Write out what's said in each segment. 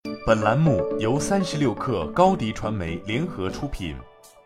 本栏目由36氪高迪传媒联合出品。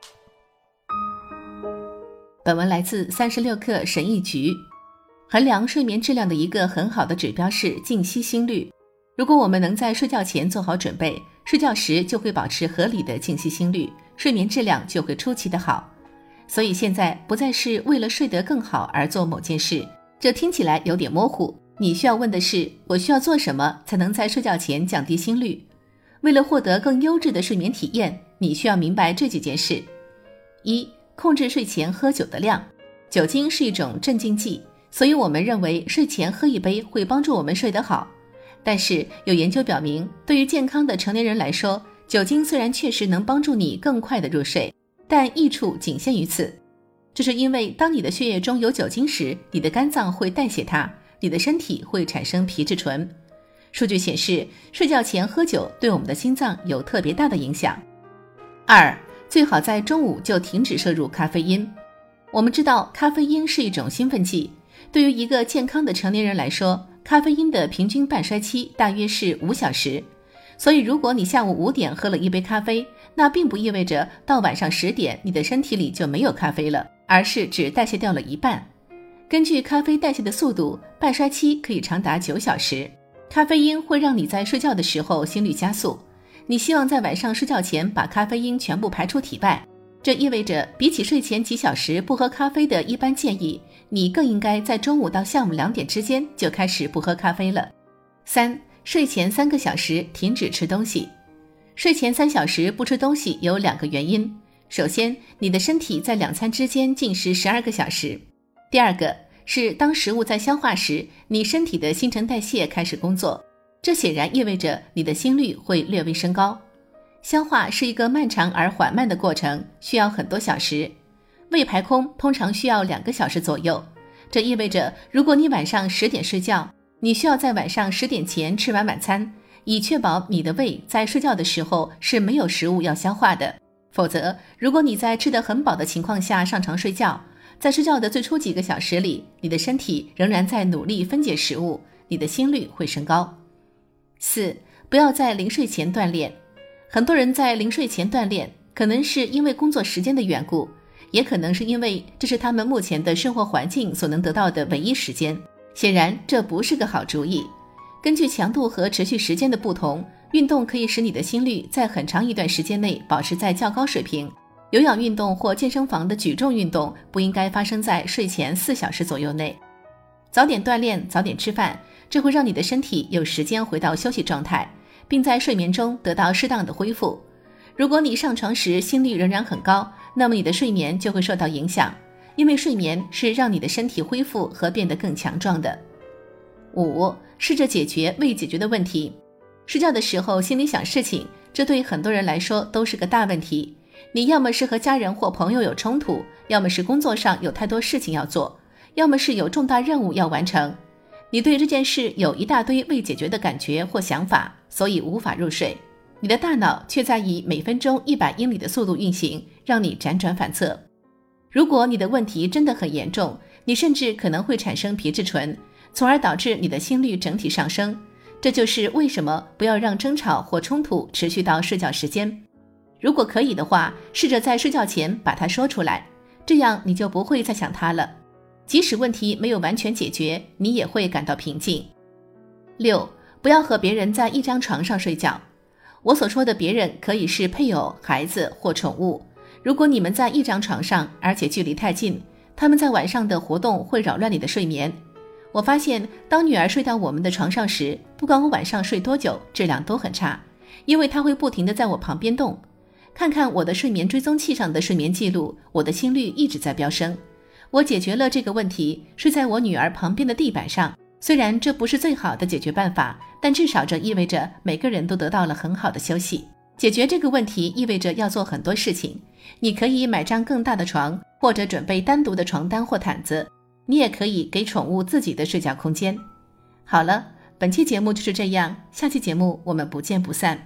本文来自36氪神医局。衡量睡眠质量的一个很好的指标是静息心率。如果我们能在睡觉前做好准备，睡觉时就会保持合理的静息心率，睡眠质量就会出奇的好。所以现在不再是为了睡得更好而做某件事，这听起来有点模糊。你需要问的是，我需要做什么才能在睡觉前降低心率？为了获得更优质的睡眠体验，你需要明白这几件事。一、控制睡前喝酒的量。酒精是一种镇静剂，所以我们认为睡前喝一杯会帮助我们睡得好。但是有研究表明，对于健康的成年人来说，酒精虽然确实能帮助你更快地入睡，但益处仅限于此。这是因为当你的血液中有酒精时，你的肝脏会代谢它，你的身体会产生皮质醇。数据显示，睡觉前喝酒对我们的心脏有特别大的影响。二、最好在中午就停止摄入咖啡因。我们知道咖啡因是一种兴奋剂，对于一个健康的成年人来说，咖啡因的平均半衰期大约是5小时。所以如果你下午5点喝了一杯咖啡，那并不意味着到晚上10点你的身体里就没有咖啡了，而是只代谢掉了一半。根据咖啡代谢的速度，半衰期可以长达9小时。咖啡因会让你在睡觉的时候心率加速，你希望在晚上睡觉前把咖啡因全部排出体外，这意味着比起睡前几小时不喝咖啡的一般建议，你更应该在中午到下午2点之间就开始不喝咖啡了。三、睡前3个小时停止吃东西。睡前3小时不吃东西有2个原因。首先，你的身体在2餐之间进食12个小时。第二个是当食物在消化时，你身体的新陈代谢开始工作，这显然意味着你的心率会略微升高。消化是一个漫长而缓慢的过程，需要很多小时。胃排空通常需要2个小时左右，这意味着如果你晚上10点睡觉，你需要在晚上10点前吃完晚餐，以确保你的胃在睡觉的时候是没有食物要消化的。否则，如果你在吃得很饱的情况下上床睡觉，在睡觉的最初几个小时里，你的身体仍然在努力分解食物，你的心率会升高。四、不要在临睡前锻炼。很多人在临睡前锻炼，可能是因为工作时间的缘故，也可能是因为这是他们目前的生活环境所能得到的唯一时间。显然，这不是个好主意。根据强度和持续时间的不同，运动可以使你的心率在很长一段时间内保持在较高水平。有氧运动或健身房的举重运动不应该发生在睡前4小时左右内。早点锻炼，早点吃饭，这会让你的身体有时间回到休息状态，并在睡眠中得到适当的恢复。如果你上床时心率仍然很高，那么你的睡眠就会受到影响，因为睡眠是让你的身体恢复和变得更强壮的。五、试着解决未解决的问题。睡觉的时候心里想事情，这对很多人来说都是个大问题。你要么是和家人或朋友有冲突，要么是工作上有太多事情要做，要么是有重大任务要完成。你对这件事有一大堆未解决的感觉或想法，所以无法入睡。你的大脑却在以每分钟100英里的速度运行，让你辗转反侧。如果你的问题真的很严重，你甚至可能会产生皮质醇，从而导致你的心率整体上升。这就是为什么不要让争吵或冲突持续到睡觉时间。如果可以的话，试着在睡觉前把它说出来，这样你就不会再想它了。即使问题没有完全解决，你也会感到平静。六、不要和别人在一张床上睡觉。我所说的别人可以是配偶、孩子或宠物。如果你们在一张床上，而且距离太近，他们在晚上的活动会扰乱你的睡眠。我发现，当女儿睡到我们的床上时，不管我晚上睡多久，质量都很差，因为她会不停地在我旁边动。看看我的睡眠追踪器上的睡眠记录，我的心率一直在飙升。我解决了这个问题，睡在我女儿旁边的地板上。虽然这不是最好的解决办法，但至少这意味着每个人都得到了很好的休息。解决这个问题意味着要做很多事情。你可以买张更大的床，或者准备单独的床单或毯子。你也可以给宠物自己的睡觉空间。好了，本期节目就是这样，下期节目我们不见不散。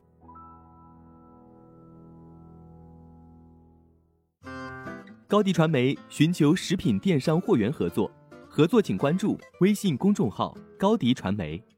高迪传媒寻求食品电商货源合作，合作请关注微信公众号高迪传媒。